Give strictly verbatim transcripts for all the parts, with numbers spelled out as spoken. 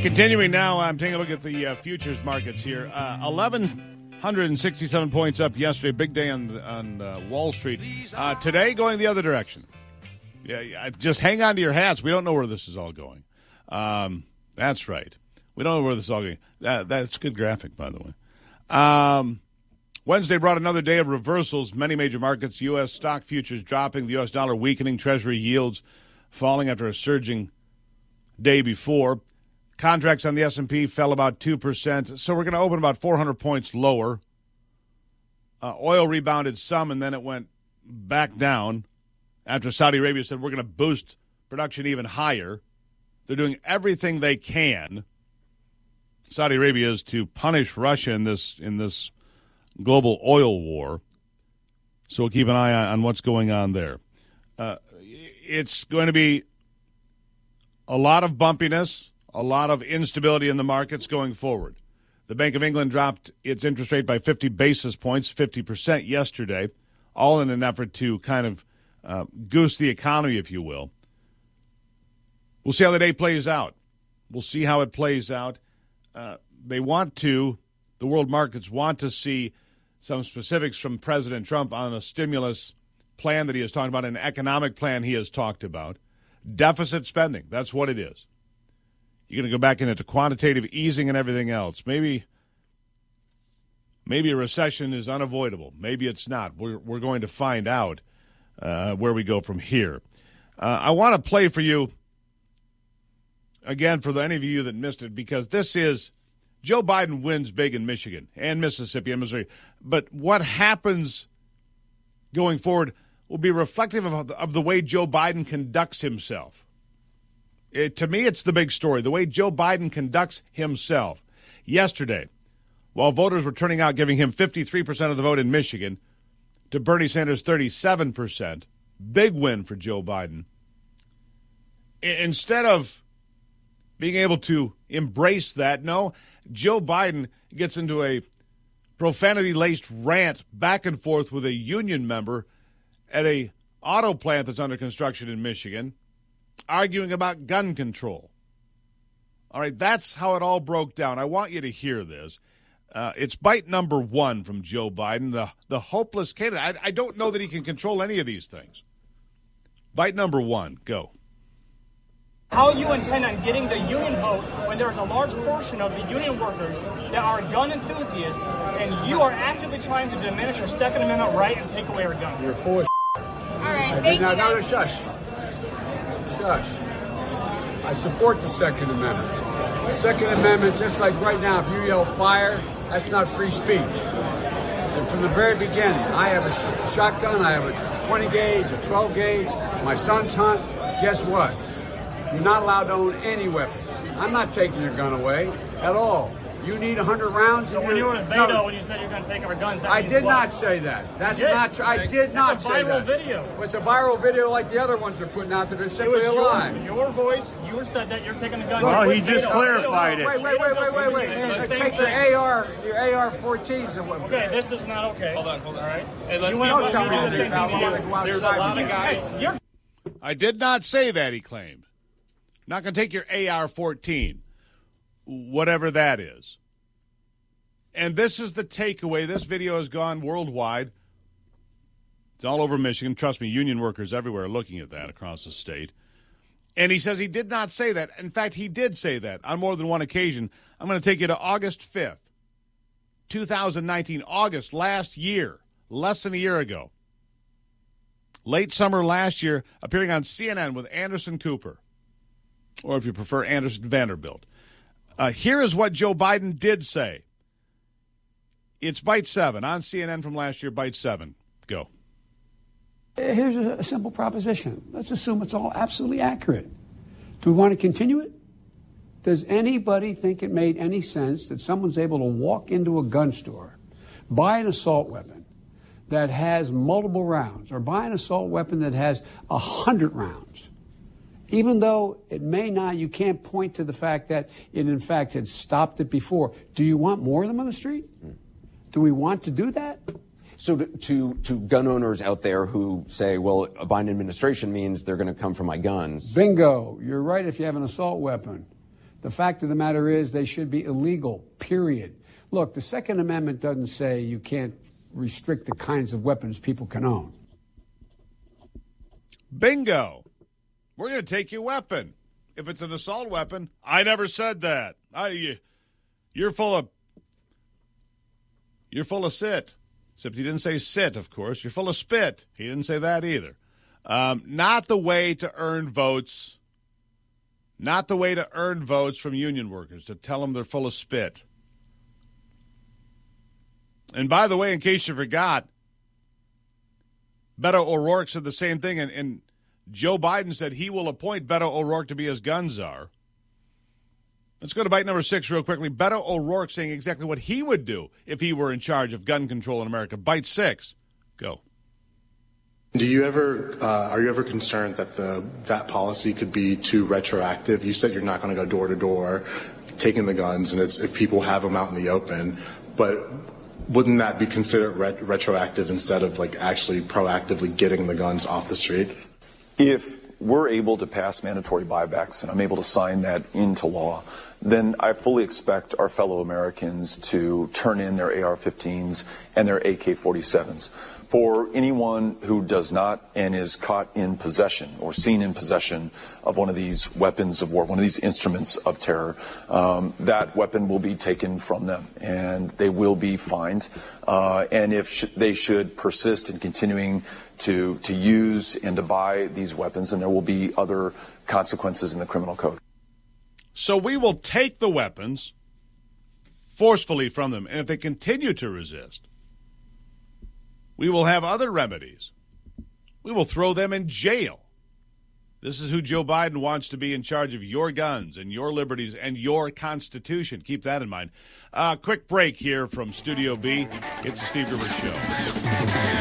Continuing now, I'm taking a look at the uh, futures markets here. Uh, eleven sixty-seven points up yesterday. Big day on on uh, Wall Street. Uh, today, going the other direction. Yeah, yeah, just hang on to your hats. We don't know where this is all going. Um, that's right. We don't know where this is all going. That, that's a good graphic, by the way. Um, Wednesday brought another day of reversals. Many major markets, U S stock futures dropping, the U S dollar weakening, Treasury yields falling after a surging day before. Contracts on the S and P fell about two percent, so we're going to open about four hundred points lower. Uh, oil rebounded some, and then it went back down after Saudi Arabia said we're going to boost production even higher. They're doing everything they can, Saudi Arabia is, to punish Russia in this in this global oil war. So we'll keep an eye on, on what's going on there. Uh, it's going to be a lot of bumpiness, a lot of instability in the markets going forward. The Bank of England dropped its interest rate by fifty basis points, fifty percent yesterday, all in an effort to kind of uh, goose the economy, if you will. We'll see how the day plays out. We'll see how it plays out. Uh, they want to, the world markets want to see some specifics from President Trump on a stimulus plan that he has talked about, an economic plan he has talked about. Deficit spending, that's what it is. You're going to go back into quantitative easing and everything else. Maybe maybe a recession is unavoidable. Maybe it's not. We're, we're going to find out uh, where we go from here. Uh, I want to play for you, again, for the, any of you that missed it, because this is Joe Biden wins big in Michigan and Mississippi and Missouri. But what happens going forward will be reflective of, of the way Joe Biden conducts himself. It, to me, it's the big story, the way Joe Biden conducts himself. Yesterday, while voters were turning out, giving him fifty-three percent of the vote in Michigan to Bernie Sanders' thirty-seven percent, big win for Joe Biden. I, instead of being able to embrace that, no, Joe Biden gets into a profanity-laced rant back and forth with a union member at a auto plant that's under construction in Michigan, arguing about gun control. All right, that's how it all broke down. I want you to hear this. Uh, it's bite number one from Joe Biden, the, the hopeless candidate. I, I don't know that he can control any of these things. Bite number one, go. How you intend on getting the union vote when there's a large portion of the union workers that are gun enthusiasts, and you are actively trying to diminish your Second Amendment right and take away our guns. You're full of All right, I thank did not, you. no, no, shush. Shush. I support the Second Amendment. The Second Amendment, just like right now, if you yell fire, that's not free speech. And from the very beginning, I have a shotgun, I have a twenty gauge, a twelve gauge, my sons hunt. Guess what? You're not allowed to own any weapon. I'm not taking your gun away at all. You need one hundred rounds. So when you were with Beto, no, when you said you're going to take our guns, that I means did what? not say that. That's did. not true. I did not It's a say viral that. video. Well, it's a viral video like the other ones they're putting out that are It simply was a your, lie. your voice. You said that you're taking the gun. Well, You're he with just Beto. clarified Beto- it. Wait, wait, wait, wait, wait, wait. Beto- Hey, Same take your thing. A R, your A R fourteens. Okay, this is not okay. Hold on, hold on. All right. Hey, let's you keep went Don't tell me over to the do same that. thing I want you to go There's a outside lot with of you. guys. Hey, you're I did not say that, he claimed. Not going to take your A R fourteen, whatever that is. And this is the takeaway. This video has gone worldwide. It's all over Michigan. Trust me, union workers everywhere are looking at that across the state. And he says he did not say that. In fact, he did say that on more than one occasion. I'm going to take you to August fifth, two thousand nineteen, August last year, less than a year ago. Late summer last year, appearing on C N N with Anderson Cooper, or if you prefer, Anderson Vanderbilt. Uh, here is what Joe Biden did say. It's Bite seven on C N N from last year, Bite seven. Go. Here's a simple proposition. Let's assume it's all absolutely accurate. Do we want to continue it? Does anybody think it made any sense that someone's able to walk into a gun store, buy an assault weapon that has multiple rounds, or buy an assault weapon that has a hundred rounds, even though it may not, you can't point to the fact that it in fact had stopped it before. Do you want more of them on the street? Do we want to do that? So to, to, to gun owners out there who say, well, a Biden administration means they're going to come for my guns. Bingo. You're right if you have an assault weapon. The fact of the matter is they should be illegal, period. Look, the Second Amendment doesn't say you can't restrict the kinds of weapons people can own. Bingo. We're going to take your weapon. If it's an assault weapon, I never said that. I, you, you're full of, you're full of sit. Except he didn't say sit, of course. You're full of spit. He didn't say that either. Um, not the way to earn votes. Not the way to earn votes from union workers, to tell them they're full of spit. And by the way, in case you forgot, Beto O'Rourke said the same thing, and, and Joe Biden said he will appoint Beto O'Rourke to be his gun czar. Let's go to bite number six real quickly. Beto O'Rourke saying exactly what he would do if he were in charge of gun control in America. Bite six. Go. Do you ever, uh, are you ever concerned that the that policy could be too retroactive? You said you're not going to go door to door taking the guns, and it's if people have them out in the open, but wouldn't that be considered ret- retroactive instead of like actually proactively getting the guns off the street? If we're able to pass mandatory buybacks and I'm able to sign that into law, then I fully expect our fellow Americans to turn in their A R fifteens and their A K forty-sevens. For anyone who does not and is caught in possession or seen in possession of one of these weapons of war, one of these instruments of terror, um, that weapon will be taken from them and they will be fined. Uh, and if sh- they should persist in continuing to, to use and to buy these weapons, then there will be other consequences in the criminal code. So we will take the weapons forcefully from them, and if they continue to resist, we will have other remedies. We will throw them in jail. This is who Joe Biden wants to be in charge of your guns and your liberties and your Constitution. Keep that in mind. Uh, quick break here from Studio B. It's the Steve Gruber Show.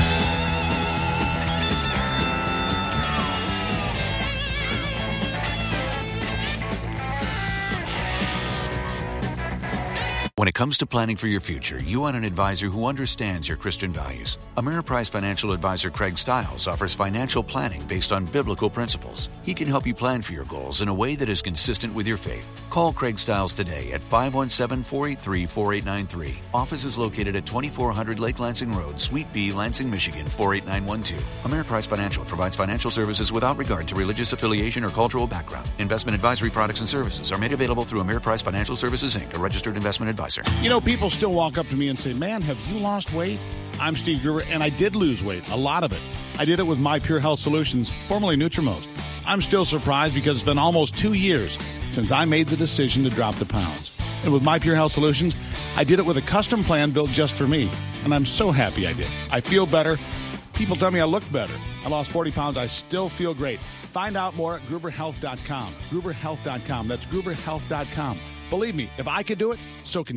When it comes to planning for your future, you want an advisor who understands your Christian values. Ameriprise financial advisor Craig Stiles offers financial planning based on biblical principles. He can help you plan for your goals in a way that is consistent with your faith. Call Craig Stiles today at five one seven, four eight three, four eight nine three. Office is located at twenty-four hundred Lake Lansing Road, Suite B, Lansing, Michigan, four eight nine one two. Ameriprise Financial provides financial services without regard to religious affiliation or cultural background. Investment advisory products and services are made available through Ameriprise Financial Services, Incorporated, a registered investment advisor. You know, people still walk up to me and say, man, have you lost weight? I'm Steve Gruber, and I did lose weight, a lot of it. I did it with My Pure Health Solutions, formerly Nutrimost. I'm still surprised because it's been almost two years since I made the decision to drop the pounds. And with My Pure Health Solutions, I did it with a custom plan built just for me. And I'm so happy I did. I feel better. People tell me I look better. I lost forty pounds. I still feel great. Find out more at Gruber Health dot com. Gruber Health dot com. That's Gruber Health dot com. Believe me, if I could do it, so can you.